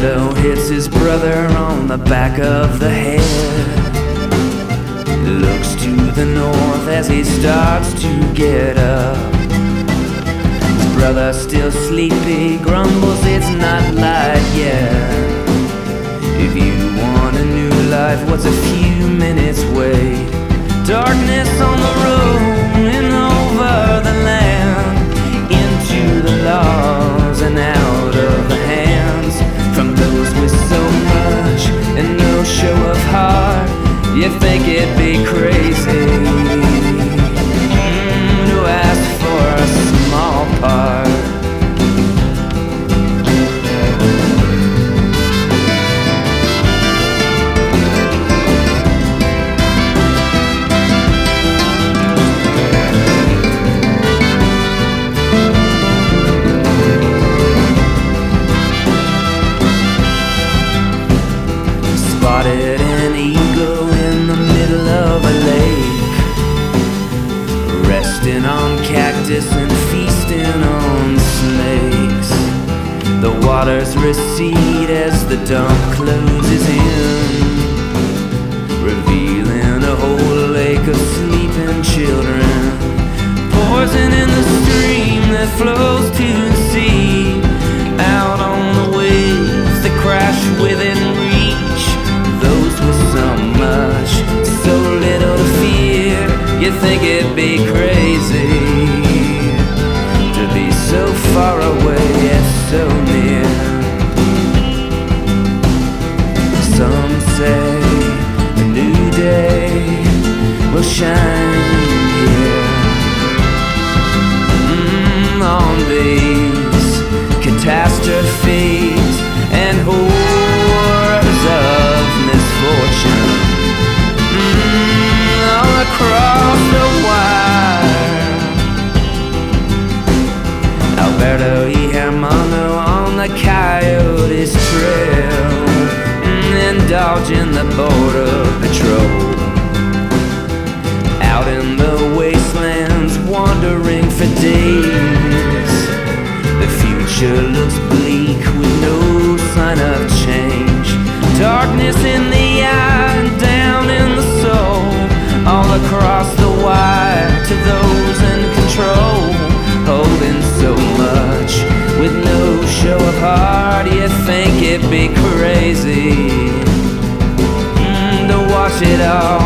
Alberto hits his brother on the back of the head. Looks to the north as he starts to get up. His brother, still sleepy, grumbles it's not light yet. If you want a new life, what's a few minutes wait? Darkness on the road and over the land, into the laws and out of the hands, from those with so much and no show of heart. You think it'd be crazy to ask for a small part. Spotted an eagle in the middle of a lake, resting on cactus and feasting on snakes. The waters recede as the dawn closes in, revealing a whole lake of sleeping children. Poison in the stream that flows to the sea, out on the waves that crash within reach. Those with so much, so little to fear. You think it'd be crazy to be so far away yet so near. Some say a new day will shine here. On these catastrophes and horrors of misfortune, all across the wire. Alberto y Hermano on the Coyotes trail, indulging the border patrol. Out in the wastelands, wandering for days. The future looks bleak with no sign of change. Darkness in the eye, down in the soul, all across the wire to those in control, holding so much with no show of heart. You think it'd be crazy to watch it all